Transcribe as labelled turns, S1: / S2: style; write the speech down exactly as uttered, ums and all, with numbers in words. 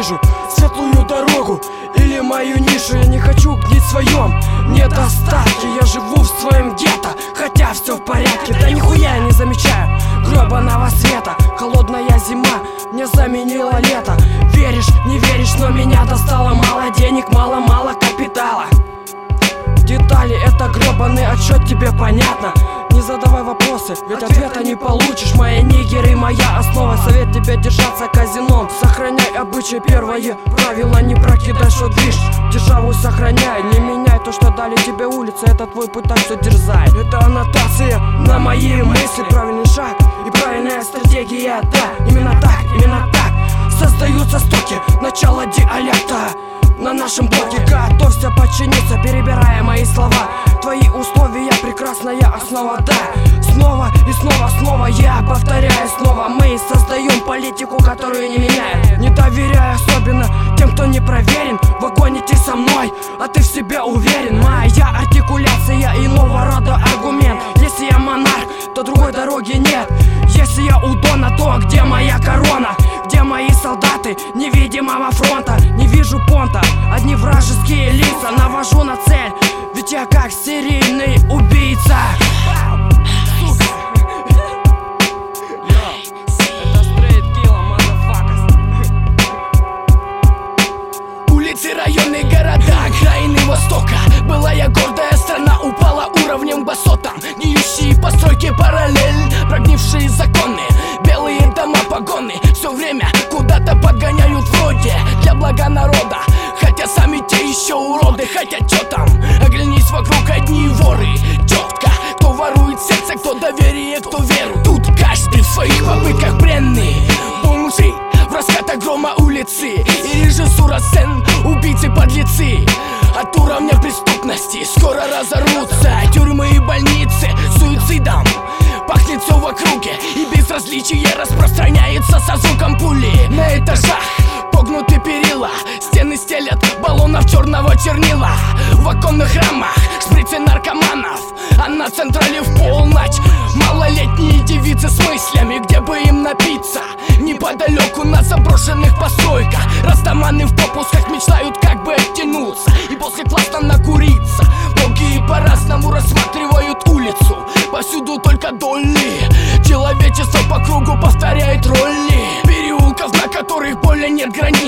S1: вижу светлую дорогу или мою нишу. Я не хочу гнить в своем недостатке. Я живу в своем гетто, хотя все в порядке. Да нихуя я не замечаю гребаного света. Холодная зима мне заменила лето. Веришь, не веришь, но меня достало. Мало денег, мало-мало капитала. Детали — это гребаный отчет, тебе понятно? Не задавай вопросы, ведь ответа не получишь. Мои нигеры — моя основа. Совет тебе держаться казином. Сохраняй обычаи, первое правило: не прокидай, что движ. Державу сохраняй, не меняй то, что дали тебе улицы. Это твой путь, так что дерзай. Это аннотация на мои мысли. Правильный шаг и правильная стратегия, да. Именно так, именно так создаются стоки начала диалекта. На нашем блоке готовься подчиниться, перебирая мои слова. Твои условия — прекрасная основа, да. Снова и снова, снова я повторяю снова. Мы создаем политику, которую не меняет. Не доверяй особенно тем, кто не проверен. В огонь идти со мной, а ты в себе уверен. Моя артикуляция иного рода аргумент. Если я монарх, то другой дороги нет. Если я у Дона, то где моя корона? Где мои солдаты невидимого фронта? Не вижу понта, одни вражеские лица. Навожу на цель, ведь я как серийный убийца.
S2: Улицы, районы, города, окраины Востока. Былая гордая страна упала уровнем к басотам. Гниющие постройки параллель, прогнившие законы. Белые дома, погоны все время куда-то подгоняют вроде для блага народа. Хотя сами те еще уроды. Хотя чё там, оглянись вокруг, одни воры. Четко, кто ворует сердце, кто доверие, кто веру. Тут каждый в своих попытках бренный. Бомжи в раскатах грома улицы и режиссура сцен, убийцы, подлецы. От уровня преступности скоро разорвутся тюрьмы и больницы. Суицидом пахнет все в округе, и безразличие распространяется со звуком пули. На этажах погнуты перила, стены стелят баллонов черного чернила. В оконных рамах шприцы наркоманов, а на централе в полночь малолетние девицы с мыслями, где бы им напиться. Неподалеку на заброшенных постройках растаманы в попусках мечтают как бы оттянуться и после классно накуриться. Многие по-разному рассматривают улицу, повсюду только доли. Человечество по кругу повторяет роли переулков, на которых более нет границ.